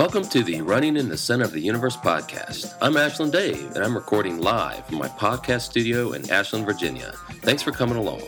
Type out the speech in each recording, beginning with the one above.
Welcome to the Running in the Center of the Universe podcast. I'm Ashland Dave, and I'm recording live from my podcast studio in Ashland, Virginia. Thanks for coming along.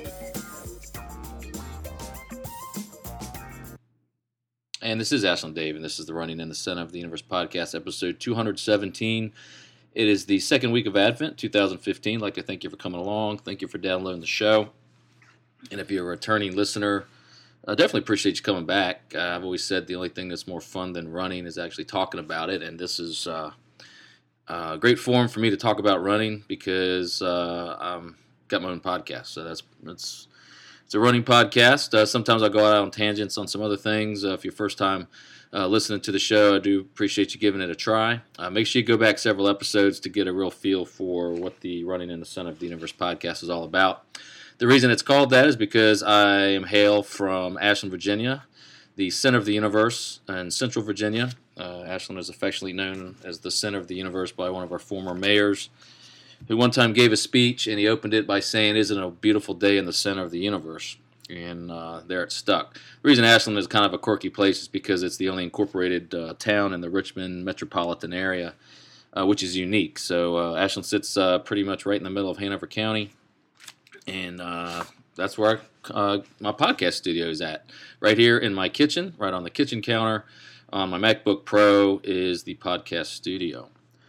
And this is Ashland Dave, and this is the Running in the Center of the Universe podcast, episode 217. It is the second week of Advent, 2015. I'd like to thank you for coming along. Thank you for downloading the show. And if you're a returning listener, I definitely appreciate you coming back. I've always said the only thing that's more fun than running is actually talking about it, and this is a great forum for me to talk about running because I've got my own podcast. So it's a running podcast. Sometimes I'll go out on tangents on some other things. If you're first time listening to the show, I do appreciate you giving it a try. Make sure you go back several episodes to get a real feel for what the Running in the Center of the Universe podcast is all about. The reason it's called that is because I hail from Ashland, Virginia, the center of the universe in central Virginia. Ashland is affectionately known as the center of the universe by one of our former mayors, who one time gave a speech, and he opened it by saying, "Isn't it a beautiful day in the center of the universe?" And there it stuck. The reason Ashland is kind of a quirky place is because it's the only incorporated town in the Richmond metropolitan area, which is unique. So Ashland sits pretty much right in the middle of Hanover County. And that's where my podcast studio is at. Right here in my kitchen, right on the kitchen counter. On my MacBook Pro is the podcast studio.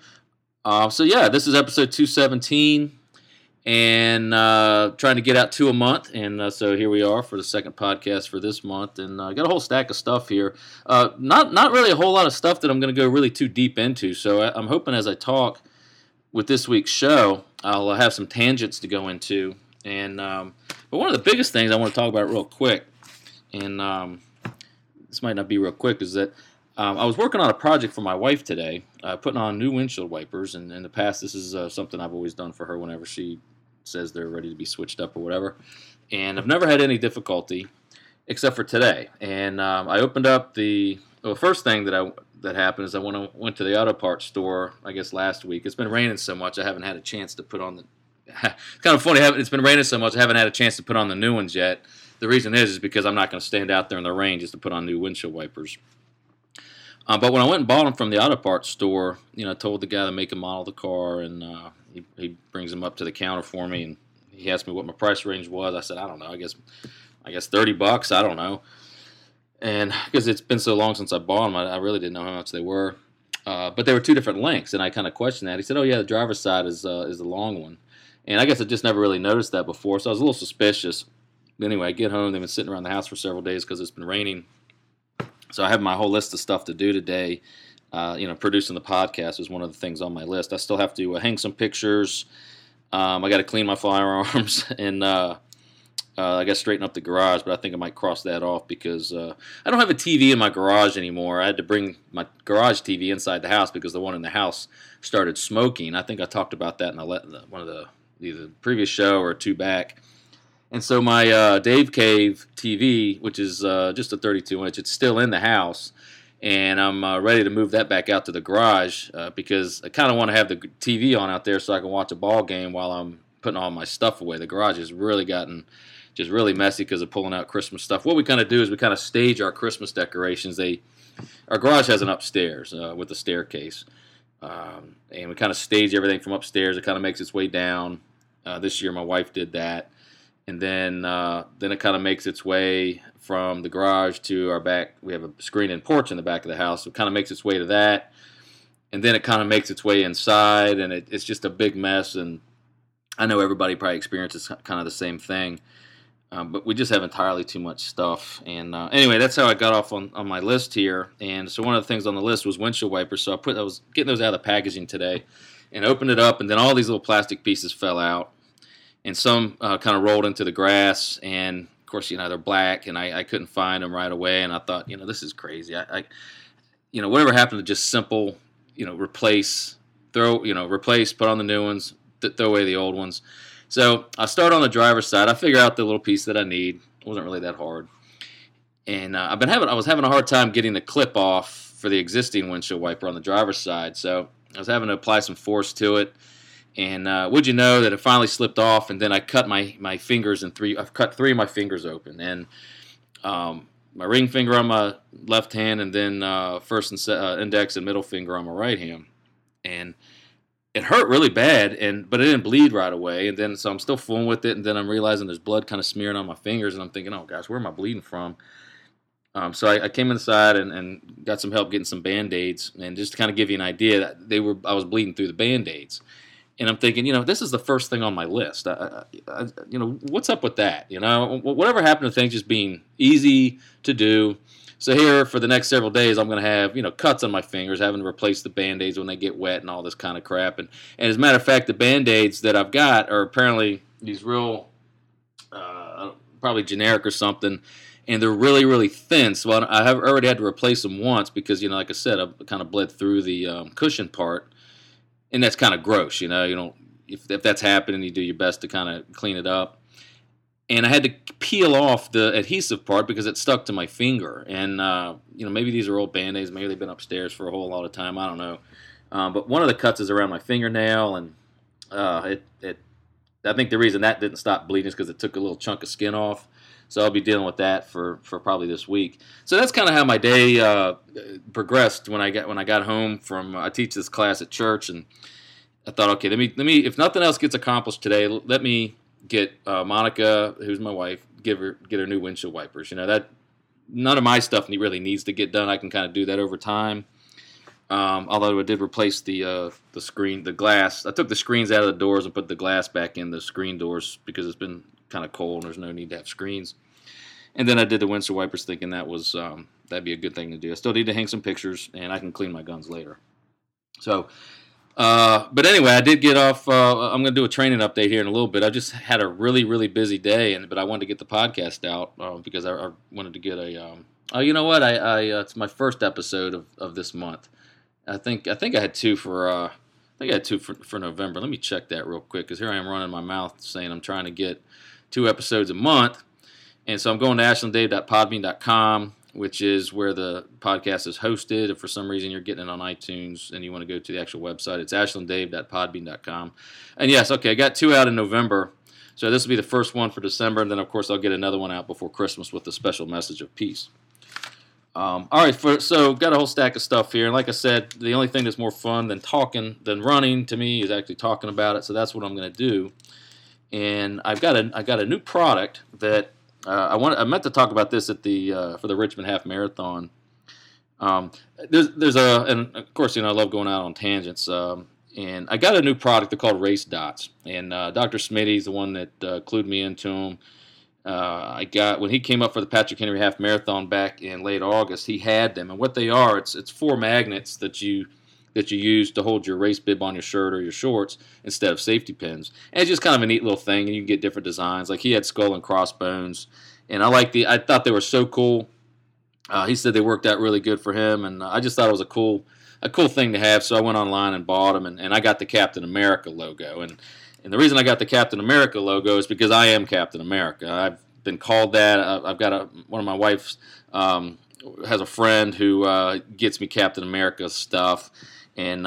This is episode 217. And trying to get out 2 a month. And so here we are for the second podcast for this month. And I got a whole stack of stuff here. Not really a whole lot of stuff that I'm going to go really too deep into. So I'm hoping as I talk with this week's show, I'll have some tangents to go into. And but one of the biggest things I want to talk about real quick, and this might not be real quick, is that I was working on a project for my wife today, putting on new windshield wipers. And in the past, this is something I've always done for her whenever she says they're ready to be switched up or whatever. And I've never had any difficulty except for today. And I opened up the first thing that happened is I went to the auto parts store, I guess last week. It's been raining so much I haven't had a chance to put on the... It's kind of funny. It's been raining so much I haven't had a chance to put on the new ones yet. The reason is because I'm not going to stand out there in the rain just to put on new windshield wipers. But when I went and bought them from the auto parts store, I told the guy the make and model of the car, and he brings them up to the counter for me, and he asked me what my price range was. I said, I don't know. I guess $30. I don't know. And because it's been so long since I bought them, I really didn't know how much they were. But they were two different lengths, and I kind of questioned that. He said, "Oh yeah, the driver's side is the long one." And I guess I just never really noticed that before, so I was a little suspicious. But anyway, I get home. They've been sitting around the house for several days because it's been raining. So I have my whole list of stuff to do today. Producing the podcast is one of the things on my list. I still have to hang some pictures. I got to clean my firearms, and I got to straighten up the garage. But I think I might cross that off because I don't have a TV in my garage anymore. I had to bring my garage TV inside the house because the one in the house started smoking. I think I talked about that in one of the either previous show or two back. And so my Dave Cave TV, which is just a 32-inch, it's still in the house. And I'm ready to move that back out to the garage because I kind of want to have the TV on out there so I can watch a ball game while I'm putting all my stuff away. The garage has really gotten just really messy because of pulling out Christmas stuff. What we kind of do is we kind of stage our Christmas decorations. Our garage has an upstairs with a staircase. And we kind of stage everything from upstairs. It kind of makes its way down. This year my wife did that. And then it kind of makes its way from the garage to our back. We have a screen-in porch in the back of the house. So it kind of makes its way to that. And then it kind of makes its way inside. And it's just a big mess. And I know everybody probably experiences kind of the same thing. But we just have entirely too much stuff. And anyway, that's how I got off on my list here. And so one of the things on the list was windshield wipers. So I was getting those out of the packaging today and opened it up. And then all these little plastic pieces fell out. And some kind of rolled into the grass. And, of course, they're black. And I couldn't find them right away. And I thought, this is crazy. Whatever happened to just simple, replace, put on the new ones, throw away the old ones. So I start on the driver's side. I figure out the little piece that I need. It wasn't really that hard. And I was having a hard time getting the clip off for the existing windshield wiper on the driver's side. So I was having to apply some force to it. And would you know that it finally slipped off, and then I cut my fingers in three. I've cut three of my fingers open. And my ring finger on my left hand, and then first and index and middle finger on my right hand, and it hurt really bad, but it didn't bleed right away. And then so I'm still fooling with it, and then I'm realizing there's blood kind of smearing on my fingers, and I'm thinking, oh gosh, where am I bleeding from? So I came inside and got some help getting some Band-Aids, and just to kind of give you an idea, I was bleeding through the Band-Aids. And I'm thinking, this is the first thing on my list. What's up with that? Whatever happened to things just being easy to do? So here, for the next several days, I'm going to have, cuts on my fingers, having to replace the Band-Aids when they get wet and all this kind of crap. And as a matter of fact, the Band-Aids that I've got are apparently these real, probably generic or something, and they're really, really thin. So I have already had to replace them once because, like I said, I kind of bled through the cushion part. And that's kind of gross, if that's happening, you do your best to kind of clean it up. And I had to peel off the adhesive part because it stuck to my finger. And, maybe these are old Band-Aids. Maybe they've been upstairs for a whole lot of time. I don't know. But one of the cuts is around my fingernail. And I think the reason that didn't stop bleeding is because it took a little chunk of skin off. So I'll be dealing with that for probably this week. So that's kind of how my day progressed when I got home from. I teach this class at church, and I thought, okay, let me if nothing else gets accomplished today, let me get Monica, who's my wife, get her new windshield wipers. That none of my stuff really needs to get done. I can kind of do that over time. Although I did replace the screen, the glass. I took the screens out of the doors and put the glass back in the screen doors because it's been kind of cold and there's no need to have screens. And then I did the windshield wipers thinking that was that'd be a good thing to do. I still need to hang some pictures, and I can clean my guns later. So, but anyway, I did get off. I'm going to do a training update here in a little bit. I just had a really, really busy day, but I wanted to get the podcast out because I wanted to get a. You know what? It's my first episode of this month. I think I had two for. I think I had two for November. Let me check that real quick because here I am running my mouth saying I'm trying to get 2 episodes a month. And so I'm going to ashlandave.podbean.com, which is where the podcast is hosted. If for some reason you're getting it on iTunes and you want to go to the actual website, it's ashlandave.podbean.com. And yes, okay, I got 2 out in November. So this will be the first one for December. And then, of course, I'll get another one out before Christmas with a special message of peace. All right, so got a whole stack of stuff here. And like I said, the only thing that's more fun than running to me is actually talking about it. So that's what I'm going to do. And I got a new product that I meant to talk about this at the for the Richmond Half Marathon. And of course, I love going out on tangents. And I got a new product. They're called Race Dots. And Dr. Smitty's the one that clued me into them. I got when he came up for the Patrick Henry Half Marathon back in late August. He had them, and what they are, it's 4 magnets that you use to hold your race bib on your shirt or your shorts instead of safety pins. And it's just kind of a neat little thing, and you can get different designs. Like he had skull and crossbones, and I thought they were so cool. He said they worked out really good for him, and I just thought it was a cool thing to have. So I went online and bought them, and I got the Captain America logo. And the reason I got the Captain America logo is because I am Captain America. I've been called that. I've got one of my wife's has a friend who gets me Captain America stuff. And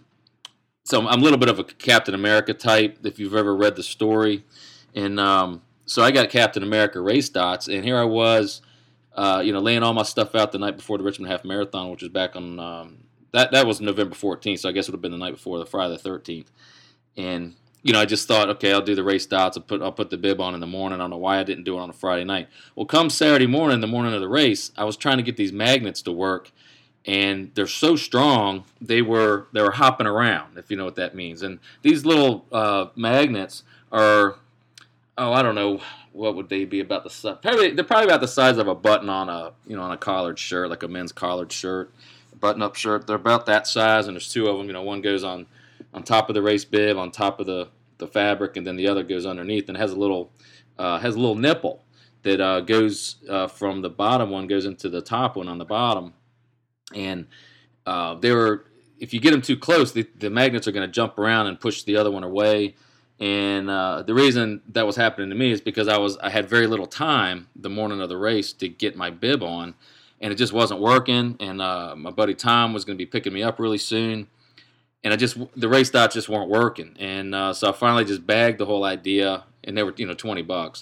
so I'm a little bit of a Captain America type, if you've ever read the story. And so I got Captain America Race Dots, and here I was, laying all my stuff out the night before the Richmond Half Marathon, which was back on, that was November 14th, so I guess it would have been the night before, the Friday the 13th. And, I just thought, okay, I'll do the Race Dots, I'll put the bib on in the morning. I don't know why I didn't do it on a Friday night. Well, come Saturday morning, the morning of the race, I was trying to get these magnets to work, and they're so strong, they were hopping around, if you know what that means. And these little magnets are, I don't know, what would they be about the size? They're probably about the size of a button on a collared shirt, like a men's collared shirt, a button-up shirt. They're about that size, and there's 2 of them. One goes on top of the race bib, on top of the fabric, and then the other goes underneath, and has a little nipple that goes from the bottom one goes into the top one on the bottom. And if you get them too close, the magnets are going to jump around and push the other one away. And the reason that was happening to me is because I had very little time the morning of the race to get my bib on, and it just wasn't working. And my buddy Tom was going to be picking me up really soon, and the Race Dots just weren't working. And so I finally just bagged the whole idea, and they were $20.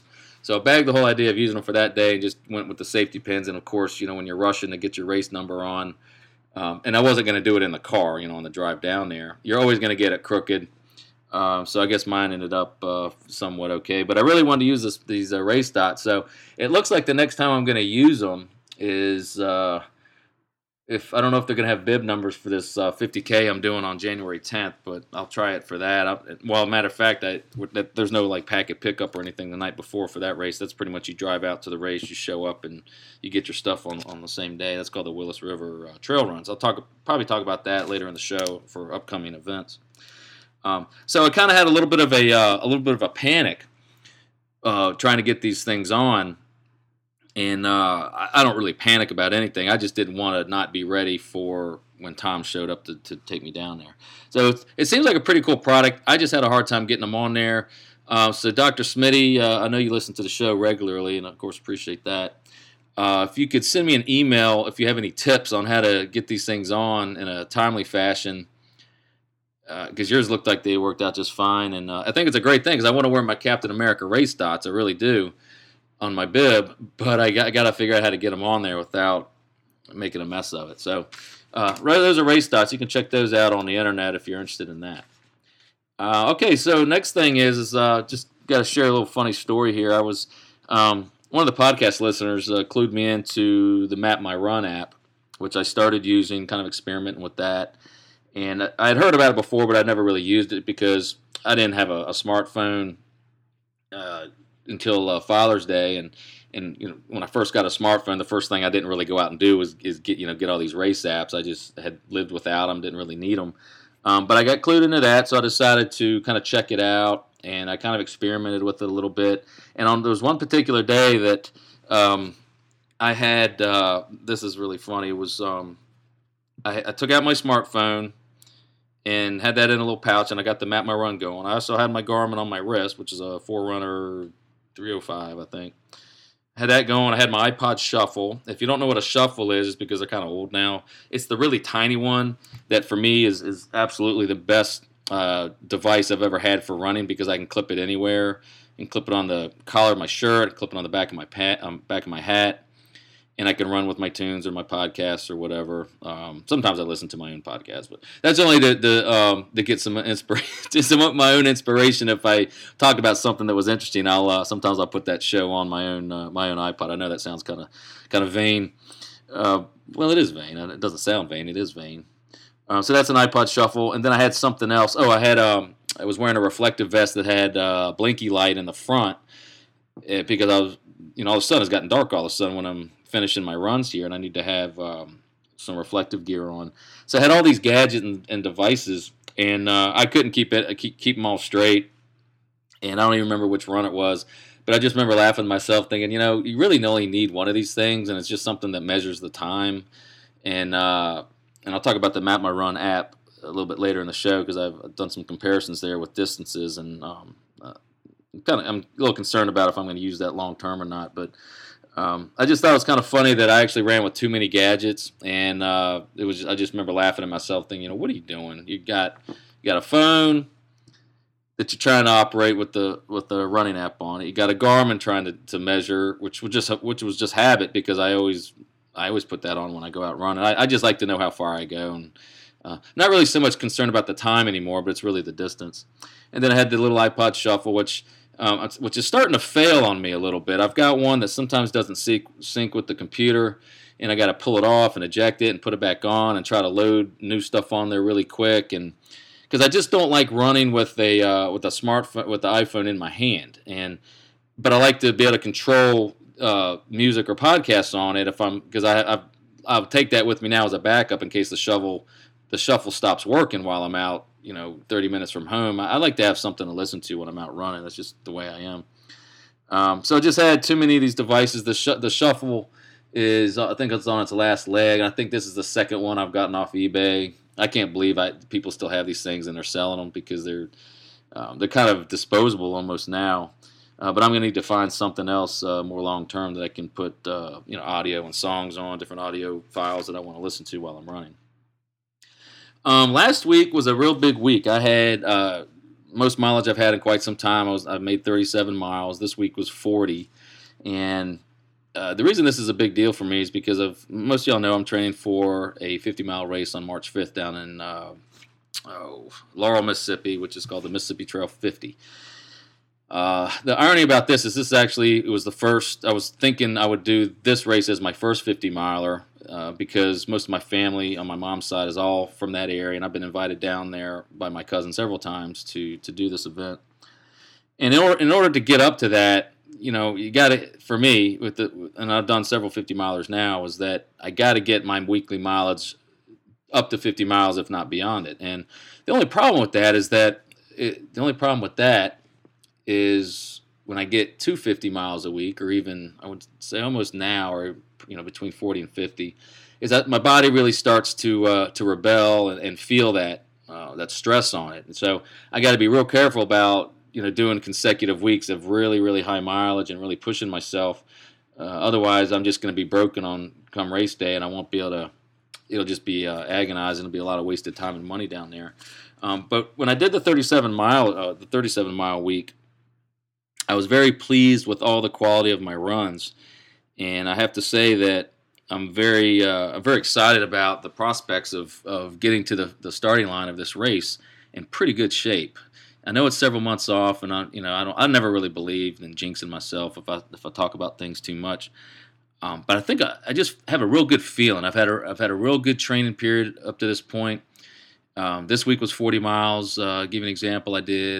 So I bagged the whole idea of using them for that day and just went with the safety pins. And, of course, when you're rushing to get your race number on, and I wasn't going to do it in the car, on the drive down there. You're always going to get it crooked. So I guess mine ended up somewhat okay. But I really wanted to use these race dots. So it looks like the next time I'm going to use them is if I don't know if they're going to have bib numbers for this 50K I'm doing on January 10th, but I'll try it for that. Matter of fact, there's no like packet pickup or anything the night before for that race. That's pretty much you drive out to the race, you show up, and you get your stuff on the same day. That's called the Willis River Trail Runs. I'll probably talk about that later in the show for upcoming events. So I kind of had a little bit of a panic trying to get these things on. And I don't really panic about anything. I just didn't want to not be ready for when Tom showed up to take me down there. So it seems like a pretty cool product. I just had a hard time getting them on there. So Dr. Smitty, I know you listen to the show regularly, and of course appreciate that. If you could send me an email if you have any tips on how to get these things on in a timely fashion, because yours looked like they worked out just fine. And I think it's a great thing because I want to wear my Captain America race dots. I really do. On my bib, but I got to figure out how to get them on there without making a mess of it. So, those are race dots. You can check those out on the internet if you're interested in that. Okay, so next thing is just got to share a little funny story here. I was one of the podcast listeners clued me into the Map My Run app, which I started using, kind of experimenting with that. And I had heard about it before, but I'd never really used it because I didn't have a smartphone until Father's Day, and when I first got a smartphone, the first thing I didn't really go out and do was get all these race apps. I just had lived without them, didn't really need them. But I got clued into that, so I decided to kind of check it out, and I kind of experimented with it a little bit. And there was one particular day that I had. This is really funny. It was I took out my smartphone and had that in a little pouch, and I got the Map My Run going. I also had my Garmin on my wrist, which is a Forerunner 305, I think. I had that going. I had my iPod Shuffle. If you don't know what a Shuffle is, it's because they're kind of old now. It's the really tiny one that for me is absolutely the best device I've ever had for running because I can clip it anywhere. I can clip it on the collar of my shirt, clip it on the back of my hat, and I can run with my tunes or my podcasts or whatever. Sometimes I listen to my own podcast, but that's only to get some inspiration, some of my own inspiration. If I talk about something that was interesting, sometimes I'll put that show on my own iPod. I know that sounds kind of vain. Well, it is vain. It doesn't sound vain. It is vain. So that's an iPod Shuffle, and then I had something else. Oh, I was wearing a reflective vest that had a blinky light in the front because I was, all of a sudden it's gotten dark all of a sudden when I'm finishing my runs here, and I need to have some reflective gear on. So I had all these gadgets and devices, and I couldn't keep them all straight. And I don't even remember which run it was, but I just remember laughing to myself, thinking, you really only need one of these things, and it's just something that measures the time. And I'll talk about the Map My Run app a little bit later in the show because I've done some comparisons there with distances, and I'm a little concerned about if I'm going to use that long term or not, but. I just thought it was kind of funny that I actually ran with too many gadgets, and I just remember laughing at myself, thinking, what are you doing? You got a phone that you're trying to operate with the running app on it. You got a Garmin trying to measure, which was just habit because I always put that on when I go out running. I just like to know how far I go, and not really so much concerned about the time anymore, but it's really the distance. And then I had the little iPod Shuffle, which is starting to fail on me a little bit. I've got one that sometimes doesn't sync with the computer, and I got to pull it off and eject it and put it back on and try to load new stuff on there really quick. And because I just don't like running with a smartphone with the iPhone in my hand, but I like to be able to control music or podcasts on it because I'll take that with me now as a backup in case the shuffle stops working while I'm out. 30 minutes from home. I like to have something to listen to when I'm out running. That's just the way I am. So I just had too many of these devices. The Shuffle is, I think it's on its last leg. I think this is the second one I've gotten off eBay. I can't believe people still have these things and they're selling them because they're kind of disposable almost now. But I'm going to need to find something else more long term that I can put audio and songs on, different audio files that I want to listen to while I'm running. Last week was a real big week. I had most mileage I've had in quite some time. I made 37 miles. This week was 40. And the reason this is a big deal for me is because of, most of y'all know I'm training for a 50-mile race on March 5th down in Laurel, Mississippi, which is called the Mississippi Trail 50. The irony about this is it was the first, I was thinking I would do this race as my first 50-miler because most of my family on my mom's side is all from that area, and I've been invited down there by my cousin several times to do this event. And in order to get up to that, you got to, for me, and I've done several 50-milers now, is that I got to get my weekly mileage up to 50 miles, if not beyond it. And the only problem with that is when I get to 50 miles a week, or even I would say almost now, or between 40 and 50, is that my body really starts to rebel and feel that stress on it. And so I got to be real careful about doing consecutive weeks of really, really high mileage and really pushing myself. Otherwise, I'm just going to be broken on come race day, and I won't be able to. It'll just be agonizing. It'll be a lot of wasted time and money down there. But when I did the 37 mile week, I was very pleased with all the quality of my runs, and I have to say that I'm very excited about the prospects of getting to the starting line of this race in pretty good shape. I know it's several months off, and I never really believed in jinxing myself if I talk about things too much. But I think I just have a real good feeling. I've had a real good training period up to this point. This week was 40 miles. Give you an example.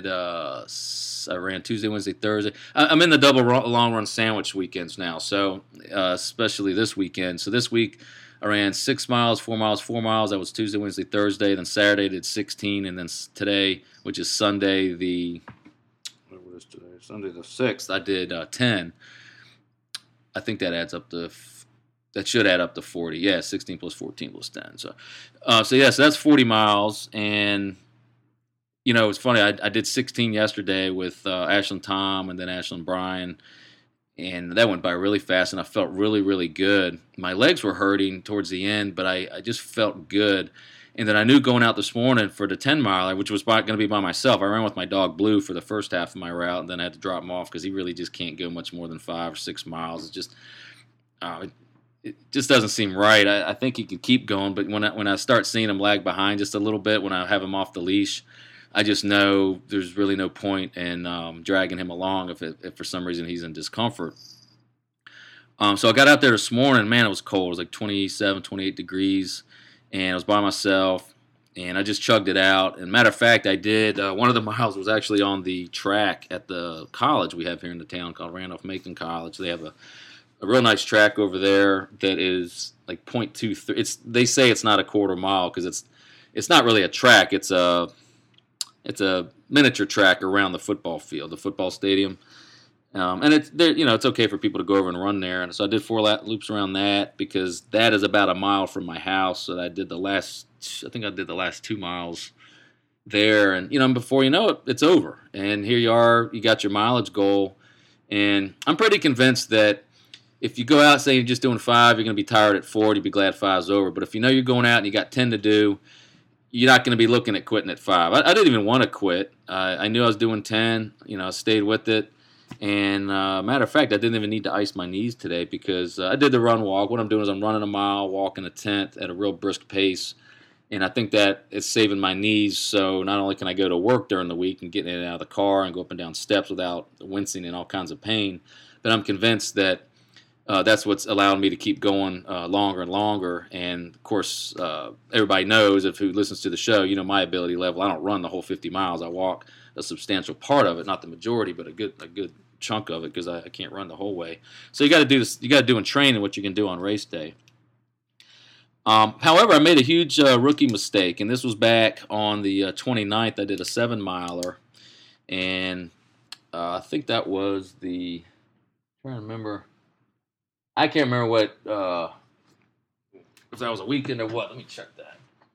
I ran Tuesday, Wednesday, Thursday. I'm in the double long run sandwich weekends now, so especially this weekend. So this week I ran 6 miles, 4 miles, 4 miles. That was Tuesday, Wednesday, Thursday. Then Saturday I did 16, and then today, which is Sunday what is today? Sunday the 6th, I did 10. I think that should add up to 40. Yeah, 16 plus 14 plus 10. So that's 40 miles. And, it's funny. I did 16 yesterday with Ashlyn Tom and then Ashlyn Bryan. And that went by really fast, and I felt really, really good. My legs were hurting towards the end, but I just felt good. And then I knew going out this morning for the 10-miler, which was going to be by myself. I ran with my dog Blue for the first half of my route, and then I had to drop him off because he really just can't go much more than 5 or 6 miles. It's just it just doesn't seem right. I think he could keep going, but when I start seeing him lag behind just a little bit, when I have him off the leash, I just know there's really no point in dragging him along if for some reason he's in discomfort. So I got out there this morning. Man, it was cold. It was like 27, 28 degrees. And I was by myself, and I just chugged it out. And matter of fact, I did, one of the miles was actually on the track at the college we have here in the town called Randolph-Macon College. They have a real nice track over there that is like 0.23. They say it's not a quarter mile because it's not really a track. It's a miniature track around the football field, the football stadium. And it's okay for people to go over and run there. And so I did 4 loops around that because that is about a mile from my house. So I did the last 2 miles there. And, before you know it, it's over. And here you are, you got your mileage goal. And I'm pretty convinced that if you go out saying you're just doing 5, you're going to be tired at 4, you'd be glad 5's over. But if you're going out and you got 10 to do, you're not going to be looking at quitting at 5. I didn't even want to quit. I knew I was doing 10. I stayed with it. And matter of fact, I didn't even need to ice my knees today because I did the run walk. What I'm doing is I'm running a mile, walking a 10th at a real brisk pace. And I think that it's saving my knees. So not only can I go to work during the week and get in and out of the car and go up and down steps without wincing and all kinds of pain, but I'm convinced that that's what's allowing me to keep going longer and longer. And, of course, everybody knows, who listens to the show, my ability level. I don't run the whole 50 miles. I walk a substantial part of it, not the majority, but a good chunk of it because I can't run the whole way. So you got to do this. You got to do in training what you can do on race day. However, I made a huge rookie mistake, and this was back on the 29th. I did a 7-miler, and I think that was I'm trying to remember. I can't remember what, if that was a weekend or what. Let me check that.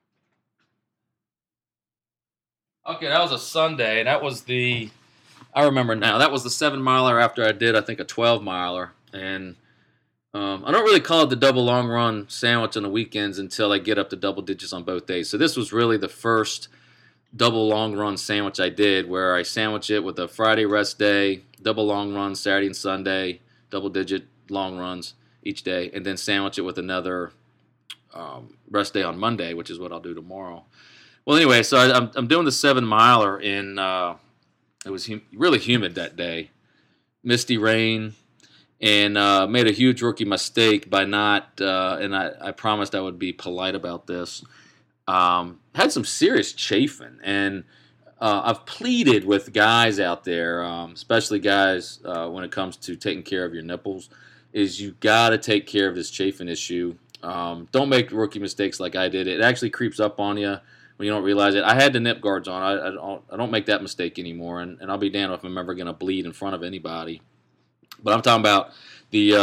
Okay, that was a Sunday, and that was I remember now, that was the 7-miler after I did, I think, a 12-miler. And I don't really call it the double long run sandwich on the weekends until I get up to double digits on both days. So this was really the first double long run sandwich I did, where I sandwich it with a Friday rest day, double long run Saturday and Sunday, double-digit long runs each day, and then sandwich it with another rest day on Monday, which is what I'll do tomorrow. Well, anyway, so I'm doing the 7-miler in. It was really humid that day, misty rain, and made a huge rookie mistake by not. And I promised I would be polite about this. Had some serious chafing, and I've pleaded with guys out there, especially guys when it comes to taking care of your nipples, is you got to take care of this chafing issue. Don't make rookie mistakes like I did. It actually creeps up on you when you don't realize it. I had the nip guards on. I don't make that mistake anymore, and I'll be damned if I'm ever going to bleed in front of anybody. But I'm talking about the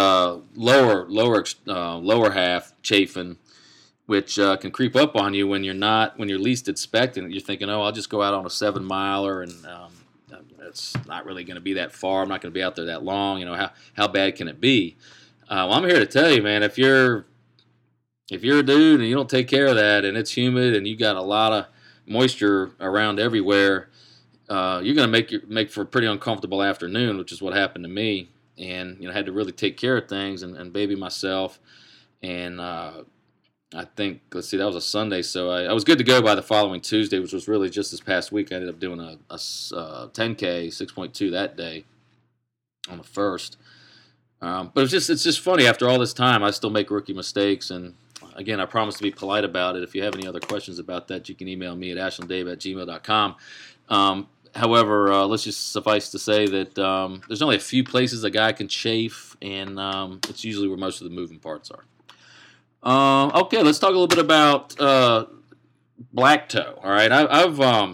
lower half chafing, which can creep up on you when you're least expecting it. You're thinking, oh, I'll just go out on a 7-miler, and it's not really going to be that far. I'm not going to be out there that long. You know, how bad can it be? Well, I'm here to tell you, man, if you're a dude and you don't take care of that, and it's humid and you got a lot of moisture around everywhere, you're going to make for a pretty uncomfortable afternoon, which is what happened to me. And I had to really take care of things and baby myself. And I think, let's see, that was a Sunday, so I was good to go by the following Tuesday, which was really just this past week. I ended up doing a 10K 6.2 that day on the 1st. But it's just funny. After all this time, I still make rookie mistakes, and again, I promise to be polite about it. If you have any other questions about that, you can email me at ashlandave@gmail.com. However, let's just suffice to say that there's only a few places a guy can chafe, and it's usually where most of the moving parts are. Okay, let's talk a little bit about black toe. All right, I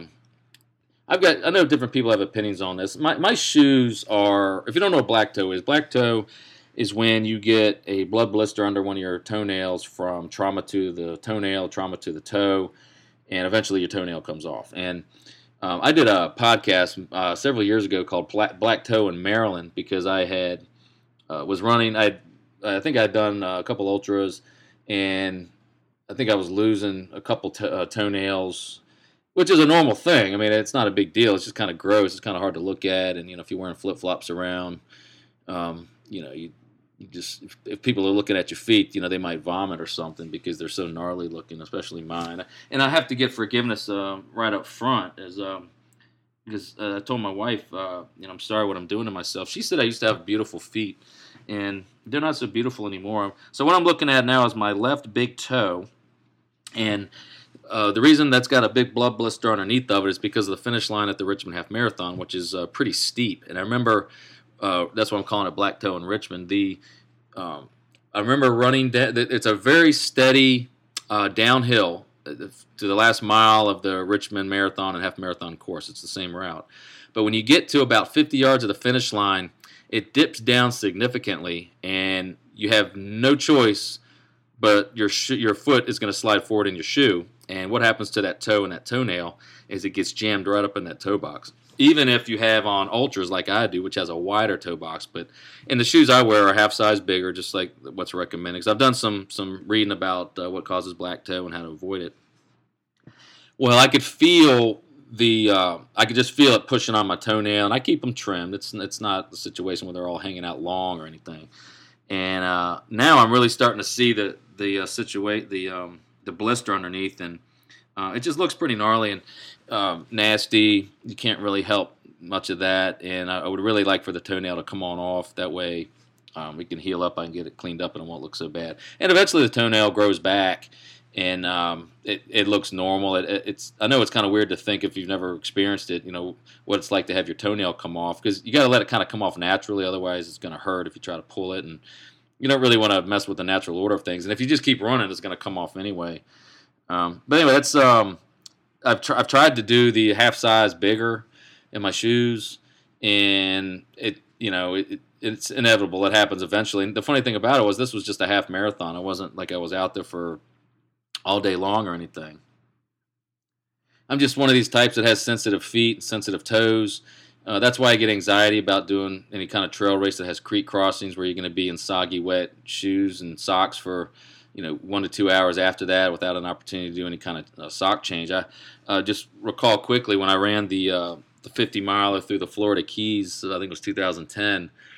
know different people have opinions on this. My shoes are, if you don't know what black toe is when you get a blood blister under one of your toenails from trauma to the toenail, trauma to the toe, and eventually your toenail comes off. And I did a podcast several years ago called Black Toe in Maryland because I had was running. I think I'd done a couple ultras, and I think I was losing a couple toenails, which is a normal thing. I mean, it's not a big deal. It's just kind of gross. It's kind of hard to look at, and if you're wearing flip-flops around, you just, if people are looking at your feet, they might vomit or something because they're so gnarly looking, especially mine. And I have to get forgiveness right up front, because I told my wife, I'm sorry what I'm doing to myself. She said I used to have beautiful feet, and they're not so beautiful anymore. So what I'm looking at now is my left big toe, and the reason that's got a big blood blister underneath of it is because of the finish line at the Richmond Half Marathon, which is pretty steep. And I remember, that's why I'm calling it black toe in Richmond. I remember running it's a very steady downhill to the last mile of the Richmond Marathon and Half Marathon course. It's the same route. But when you get to about 50 yards of the finish line, it dips down significantly, and you have no choice but your foot is going to slide forward in your shoe. And what happens to that toe and that toenail is it gets jammed right up in that toe box. Even if you have on ultras like I do, which has a wider toe box, but and the shoes I wear are half size bigger, just like what's recommended. Because I've done some reading about what causes black toe and how to avoid it. Well, I could feel I could just feel it pushing on my toenail, and I keep them trimmed. It's not the situation where they're all hanging out long or anything. And now I'm really starting to see the blister underneath, and it just looks pretty gnarly and nasty. You can't really help much of that, and I would really like for the toenail to come on off. That way we can heal up, I can get it cleaned up, and it won't look so bad. And eventually the toenail grows back, and it looks normal. I know it's kind of weird to think if you've never experienced it, what it's like to have your toenail come off, because you got to let it kind of come off naturally, otherwise it's going to hurt if you try to pull it, and you don't really want to mess with the natural order of things. And if you just keep running, it's going to come off anyway. But anyway, that's I've tried to do the half size bigger in my shoes, and it's inevitable. It happens eventually. And the funny thing about it was this was just a half marathon. It wasn't like I was out there for all day long or anything. I'm just one of these types that has sensitive feet and sensitive toes. That's why I get anxiety about doing any kind of trail race that has creek crossings where you're going to be in soggy, wet shoes and socks for 1 to 2 hours after that without an opportunity to do any kind of sock change. I just recall quickly when I ran the 50 miler through the Florida Keys, I think it was 2010.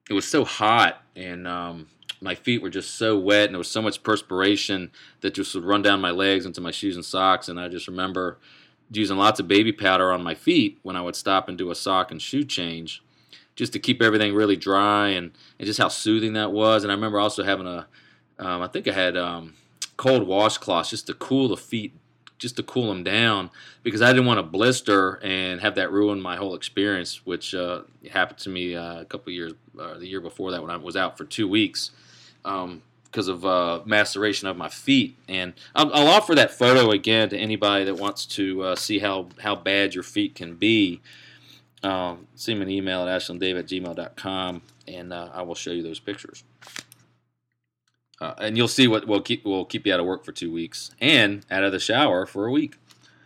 it was so hot, and my feet were just so wet, and there was so much perspiration that just would run down my legs into my shoes and socks. And I just remember using lots of baby powder on my feet when I would stop and do a sock and shoe change, just to keep everything really dry, and just how soothing that was. And I remember also having I think I had cold washcloths just to cool the feet, just to cool them down, because I didn't want to blister and have that ruin my whole experience, which happened to me a couple of years, the year before that, when I was out for 2 weeks because of maceration of my feet. And I'll offer that photo again to anybody that wants to see how bad your feet can be. Send me an email at ashlanddave@gmail.com, and I will show you those pictures. And you'll see what will keep you out of work for 2 weeks and out of the shower for a week.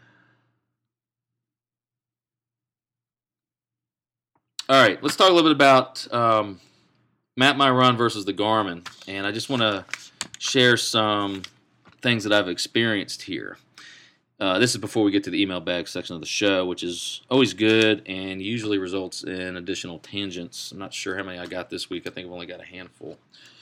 All right, let's talk a little bit about Map My Run versus the Garmin. And I just want to share some things that I've experienced here. This is before we get to the email bag section of the show, which is always good and usually results in additional tangents. I'm not sure how many I got this week. I think I've only got a handful.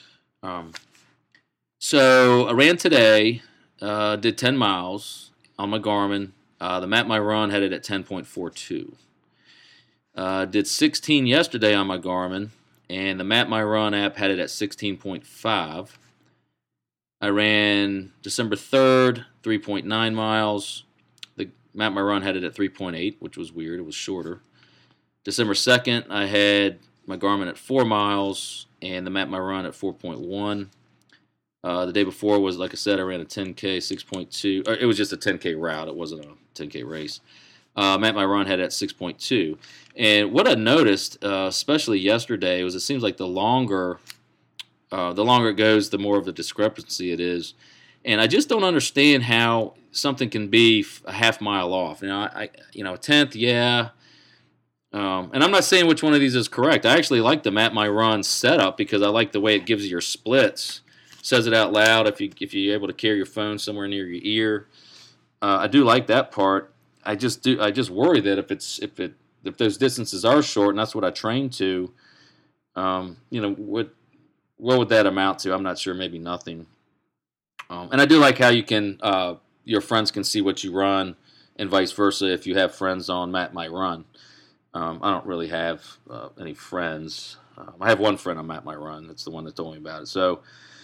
So I ran today, did 10 miles on my Garmin. The Map My Run had it at 10.42. Did 16 yesterday on my Garmin, and the Map My Run app had it at 16.5. I ran December 3rd, 3.9 miles. The Map My Run had it at 3.8, which was weird. It was shorter. December 2nd, I had my Garmin at 4 miles, and the Map My Run at 4.1. The day before was, like I said, I ran a 10K, 6.2. It was just a 10K route. It wasn't a 10K race. Map My Run had it at 6.2. And what I noticed, especially yesterday, was it seems like the longer it goes, the more of a discrepancy it is. And I just don't understand how something can be a half mile off. A tenth, yeah. And I'm not saying which one of these is correct. I actually like the Map My Run setup because I like the way it gives you your splits. Says it out loud if you're able to carry your phone somewhere near your ear. I do like that part. I just worry that if those distances are short, and that's what I train to, what would that amount to? I'm not sure. Maybe nothing. And I do like how you can your friends can see what you run, and vice versa if you have friends on Map My Run. I don't really have any friends. I have one friend on Map My Run. That's the one that told me about it. So.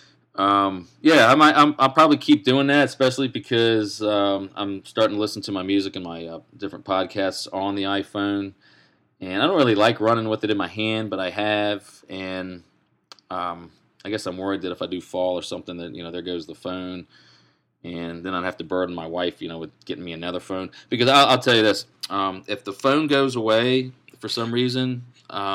I'll probably keep doing that, especially because I'm starting to listen to my music and my different podcasts on the iPhone, and I don't really like running with it in my hand, but I have, and I guess I'm worried that if I do fall or something, that there goes the phone, and then I'd have to burden my wife, with getting me another phone. Because I'll tell you this: if the phone goes away for some reason.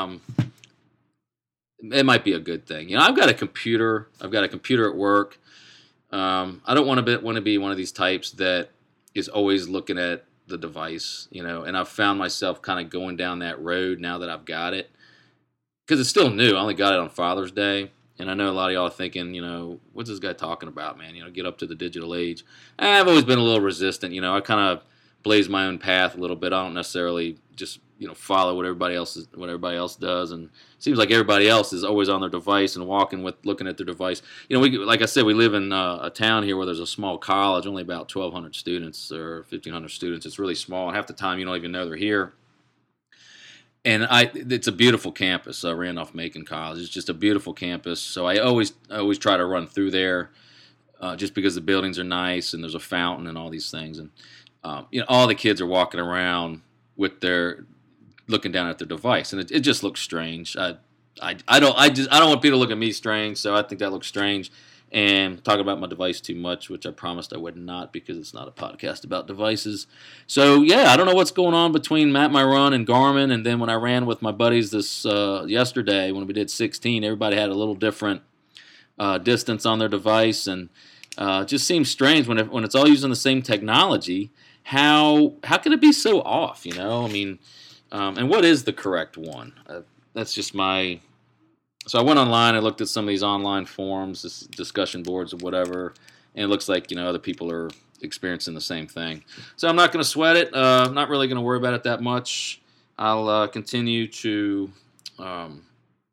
It might be a good thing. I've got a computer. I've got a computer at work. I don't want to be one of these types that is always looking at the device, and I've found myself kind of going down that road now that I've got it. Because it's still new. I only got it on Father's Day. And I know a lot of y'all are thinking, what's this guy talking about, man? Get up to the digital age. I've always been a little resistant. I kind of blaze my own path a little bit. I don't necessarily just follow what everybody else does, and it seems like everybody else is always on their device and looking at their device. Like I said, we live in a town here where there's a small college, only about 1,200 students or 1,500 students. It's really small, and half the time you don't even know they're here. And it's a beautiful campus, Randolph-Macon College. It's just a beautiful campus, so I always try to run through there, just because the buildings are nice and there's a fountain and all these things, and all the kids are walking around with their looking down at their device, and it just looks strange. I don't want people to look at me strange, so I think that looks strange. And talking about my device too much, which I promised I would not, because it's not a podcast about devices. So yeah, I don't know what's going on between Map My Run and Garmin. And then when I ran with my buddies this yesterday, when we did 16, everybody had a little different distance on their device, and it just seems strange when it's all using the same technology. How can it be so off? And what is the correct one? That's just my. So I went online. I looked at some of these online forums, discussion boards, or whatever, and it looks like other people are experiencing the same thing. So I'm not going to sweat it. I'm not really going to worry about it that much. I'll continue to probably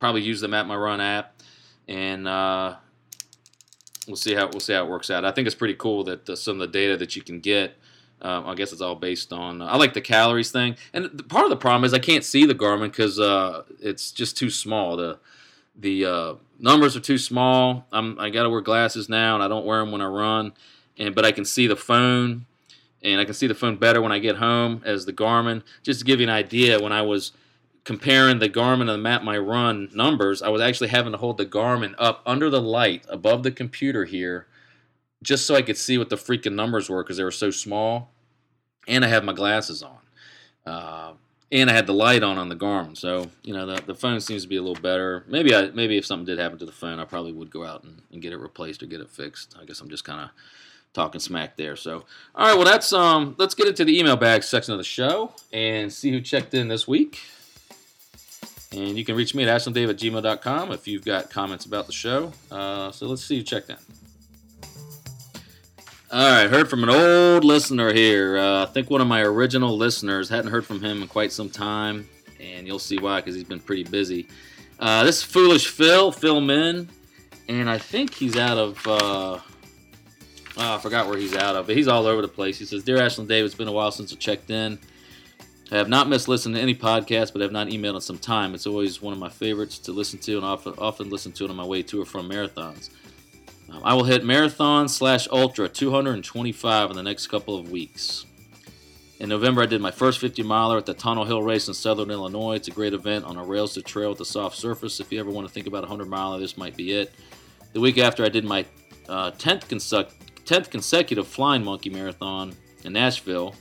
probably use the Map My Run app, and we'll see how it works out. I think it's pretty cool that some of the data that you can get. I guess it's all based on. I like the calories thing, and part of the problem is I can't see the Garmin because it's just too small. The numbers are too small. I got to wear glasses now, and I don't wear them when I run. But I can see the phone, and I can see the phone better when I get home as the Garmin. Just to give you an idea, when I was comparing the Garmin and the Map My Run numbers, I was actually having to hold the Garmin up under the light above the computer here, just so I could see what the freaking numbers were because they were so small. And I had my glasses on. And I had the light on the Garmin. So, the phone seems to be a little better. Maybe if something did happen to the phone, I probably would go out and get it replaced or get it fixed. I guess I'm just kind of talking smack there. So, all right, well, that's let's get into the email bag section of the show and see who checked in this week. And you can reach me at ashlandave@gmail.com if you've got comments about the show. So let's see who checked in. All right, heard from an old listener here. I think one of my original listeners. Hadn't heard from him in quite some time, and you'll see why, because he's been pretty busy. This is Foolish Phil Min, and I think he's out of, I forgot where he's out of, but he's all over the place. He says, Dear Ashland Dave, it's been a while since I checked in. I have not missed listening to any podcast, but have not emailed in some time. It's always one of my favorites to listen to, and often listen to it on my way to or from marathons. I will hit marathon/ultra 225 in the next couple of weeks. In November, I did my first 50-miler at the Tunnel Hill Race in Southern Illinois. It's a great event on a rails-to-trail with a soft surface. If you ever want to think about a 100-miler, this might be it. The week after, I did my 10th consecutive Flying Monkey Marathon in Nashville.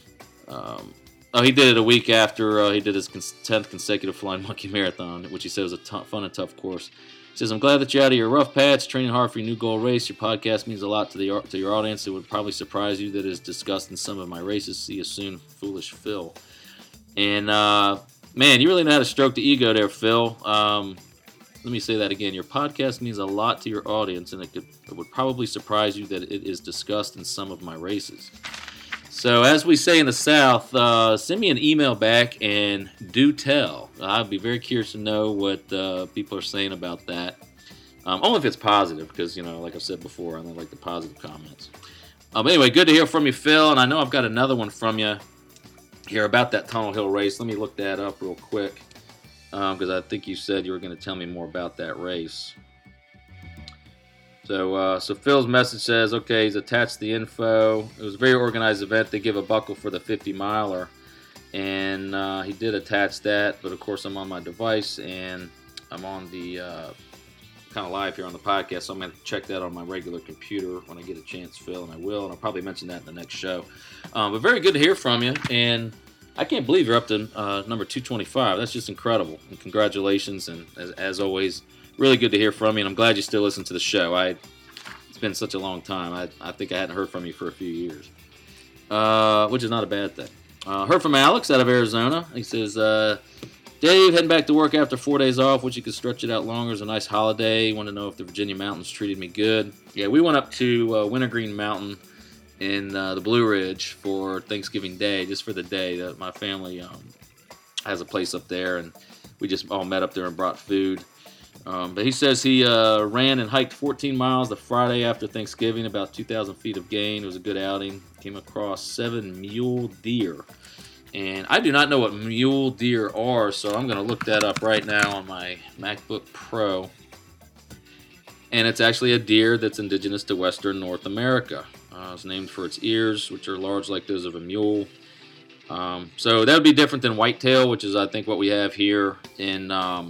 He did it a week after he did his 10th consecutive Flying Monkey Marathon, which he said was a fun and tough course. He says, I'm glad that you're out of your rough patch, training hard for your new goal race. Your podcast means a lot to your audience. It would probably surprise you that it is discussed in some of my races. See you soon, Foolish Phil. And, man, you really know how to stroke the ego there, Phil. Let me say that again. Your podcast means a lot to your audience, and it would probably surprise you that it is discussed in some of my races. So, as we say in the South, send me an email back and do tell. I'd be very curious to know what people are saying about that. Only if it's positive, because, like I said before, I don't like the positive comments. But anyway, good to hear from you, Phil. And I know I've got another one from you here about that Tunnel Hill race. Let me look that up real quick, because I think you said you were going to tell me more about that race. So Phil's message says, okay, he's attached the info. It was a very organized event. They give a buckle for the 50-miler. And he did attach that. But, of course, I'm on my device, and I'm on the kind of live here on the podcast. So I'm going to check that on my regular computer when I get a chance, Phil, and I will. And I'll probably mention that in the next show. But very good to hear from you. And I can't believe you're up to number 225. That's just incredible. And congratulations. And as always, really good to hear from you, and I'm glad you still listen to the show. It's been such a long time. I think I hadn't heard from you for a few years, which is not a bad thing. Heard from Alex out of Arizona. He says, Dave, heading back to work after 4 days off. Wish you could stretch it out longer. It was a nice holiday. Want to know if the Virginia mountains treated me good. Yeah, we went up to Wintergreen Mountain in the Blue Ridge for Thanksgiving Day, just for the day. My family has a place up there, and we just all met up there and brought food. But he says he ran and hiked 14 miles the Friday after Thanksgiving, about 2,000 feet of gain. It was a good outing. Came across 7 mule deer. And I do not know what mule deer are, so I'm going to look that up right now on my MacBook Pro. And it's actually a deer that's indigenous to western North America. It's named for its ears, which are large like those of a mule. So that would be different than whitetail, which is, I think, what we have here in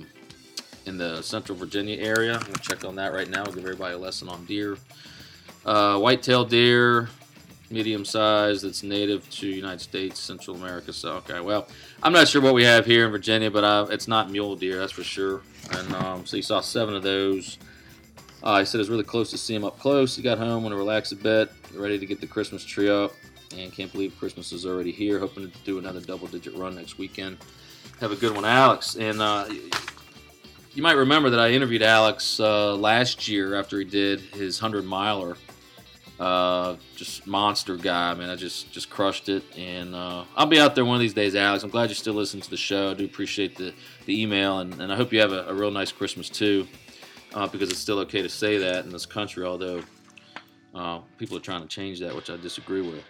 the Central Virginia area. I'm going to check on that right now. I'll give everybody a lesson on deer. Whitetail deer, medium size, that's native to United States, Central America. So, okay, well, I'm not sure what we have here in Virginia, but it's not mule deer, that's for sure. And so you saw 7 of those. He said it was really close to see him up close. He got home, want to relax a bit, ready to get the Christmas tree up, and can't believe Christmas is already here. Hoping to do another double-digit run next weekend. Have a good one, Alex. And you might remember that I interviewed Alex last year after he did his 100-miler Just monster guy, man. I just crushed it, and I'll be out there one of these days, Alex. I'm glad you still listen to the show. I do appreciate the email, and I hope you have a real nice Christmas too, because it's still okay to say that in this country, although people are trying to change that, which I disagree with.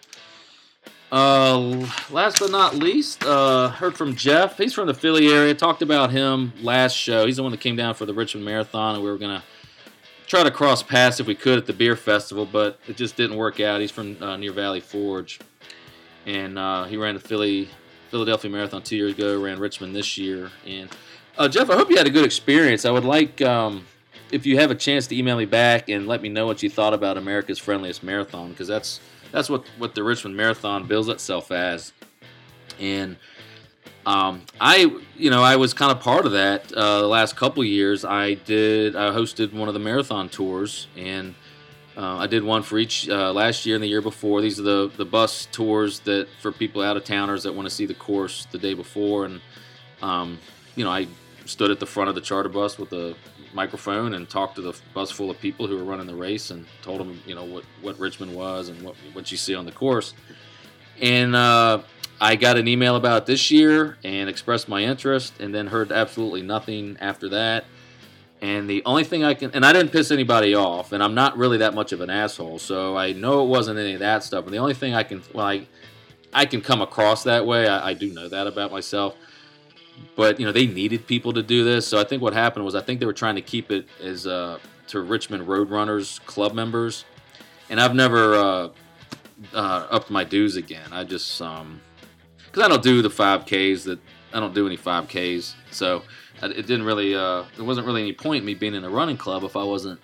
Last but not least, heard from Jeff. He's from the Philly area. Talked about him last show. He's the one that came down for the Richmond Marathon, and we were gonna try to cross paths if we could at the beer festival, but it just didn't work out. He's from near Valley Forge, and he ran the Philadelphia Marathon 2 years ago, ran Richmond this year. And Jeff, I hope you had a good experience. I would like, if you have a chance, to email me back and let me know what you thought about America's Friendliest Marathon, because that's what the Richmond Marathon bills itself as. And I was kind of part of that the last couple of years. I hosted one of the marathon tours, and I did one for each last year and the year before. These are the bus tours that for people out of towners that want to see the course the day before. And I stood at the front of the charter bus with a microphone and talked to the bus full of people who were running the race and told them what Richmond was and what you see on the course. And I got an email about it this year and expressed my interest, and then heard absolutely nothing after that. And the only thing and I didn't piss anybody off, and I'm not really that much of an asshole, so I know it wasn't any of that stuff. And the only thing I can come across that way, I do know that about myself. But they needed people to do this, so I think what happened was they were trying to keep it as to Richmond Roadrunners club members, and I've never upped my dues again. I just because I don't do the 5Ks, I don't do any 5Ks, so it didn't really there wasn't really any point in me being in a running club if I wasn't.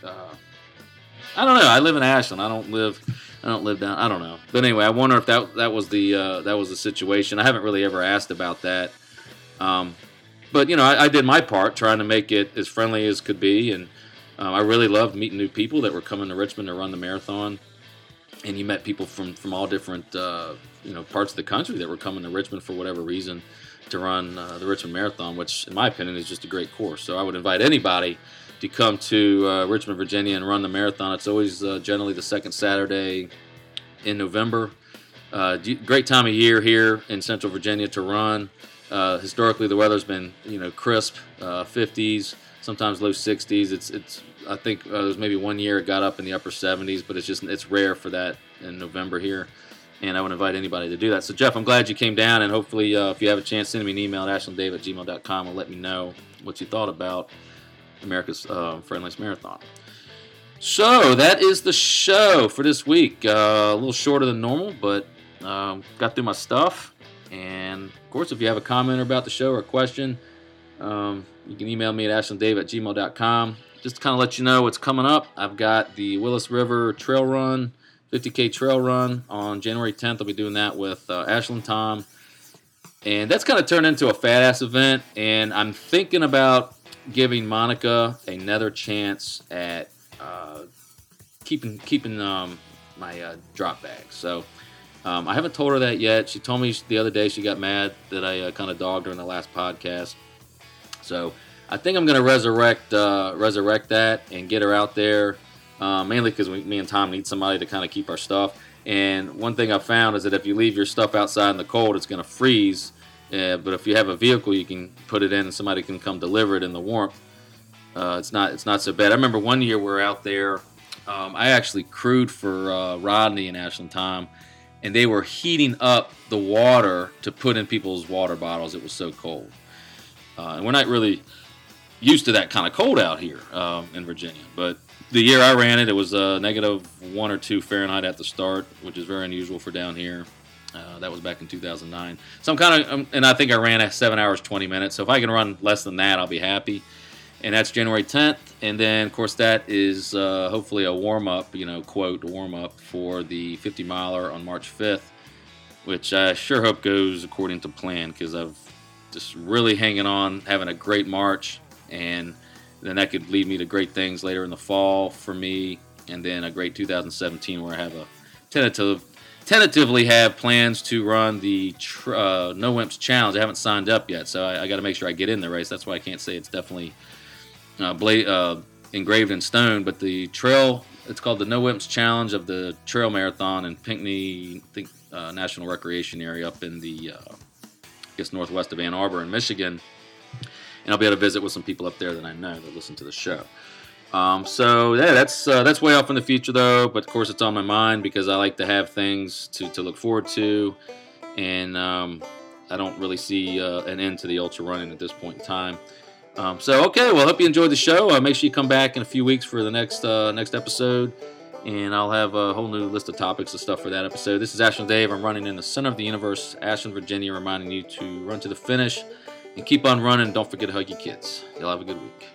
I don't know. I live in Ashland. I don't live down. I don't know. But anyway, I wonder if that was the situation. I haven't really ever asked about that. But I did my part, trying to make it as friendly as could be, and I really loved meeting new people that were coming to Richmond to run the marathon. And you met people from all different parts of the country that were coming to Richmond for whatever reason to run the Richmond Marathon, which in my opinion is just a great course. So I would invite anybody to come to Richmond, Virginia and run the marathon. It's always generally the second Saturday in November. Great time of year here in Central Virginia to run. Historically, the weather's been crisp, 50s, sometimes low 60s. It's I think there's maybe one year it got up in the upper 70s, but it's rare for that in November here. And I would invite anybody to do that. So, Jeff, I'm glad you came down, and hopefully if you have a chance, send me an email at ashlanddave@gmail.com and let me know what you thought about America's Friendliest Marathon. So that is the show for this week. A little shorter than normal, but got through my stuff. And, of course, if you have a comment about the show or a question, you can email me at ashlanddave@gmail.com. Just to kind of let you know what's coming up, I've got the Willis River Trail Run, 50K Trail Run on January 10th. I'll be doing that with Ashland Tom. And that's kind of turned into a fat-ass event, and I'm thinking about giving Monica another chance at keeping my drop bag. So I haven't told her that yet. She told me the other day she got mad that I kind of dogged her in the last podcast. So I think I'm going to resurrect that and get her out there, mainly because me and Tom need somebody to kind of keep our stuff. And one thing I found is that if you leave your stuff outside in the cold, it's going to freeze. But if you have a vehicle, you can put it in and somebody can come deliver it in the warmth. It's not so bad. I remember one year we were out there. I actually crewed for Rodney and Ashland Tom, and they were heating up the water to put in people's water bottles. It was so cold. And we're not really used to that kind of cold out here in Virginia. But the year I ran it, it was -1 or 2 Fahrenheit at the start, which is very unusual for down here. That was back in 2009. So I'm kind of, and I think I ran at 7 hours, 20 minutes. So if I can run less than that, I'll be happy. And that's January 10th. And then, of course, that is hopefully a warm-up, quote, a warm-up for the 50-miler on March 5th, which I sure hope goes according to plan, because I've just really hanging on, having a great March. And then that could lead me to great things later in the fall for me. And then a great 2017 where I have a tentatively have plans to run the No Wimps Challenge. I haven't signed up yet, so I got to make sure I get in the race. That's why I can't say it's definitely engraved in stone. But the trail It's called the No Wimps Challenge of the Trail Marathon in Pinckney, National Recreation Area up in the, northwest of Ann Arbor in Michigan. And I'll be able to visit with some people up there that I know that listen to the show. That's way off in the future, though. But, of course, it's on my mind because I like to have things to look forward to. And I don't really see an end to the ultra running at this point in time. Okay, well, I hope you enjoyed the show. Make sure you come back in a few weeks for the next episode, and I'll have a whole new list of topics and stuff for that episode. This is Ashland Dave. I'm running in the center of the universe, Ashland, Virginia, reminding you to run to the finish and keep on running. Don't forget to hug your kids. You'll have a good week.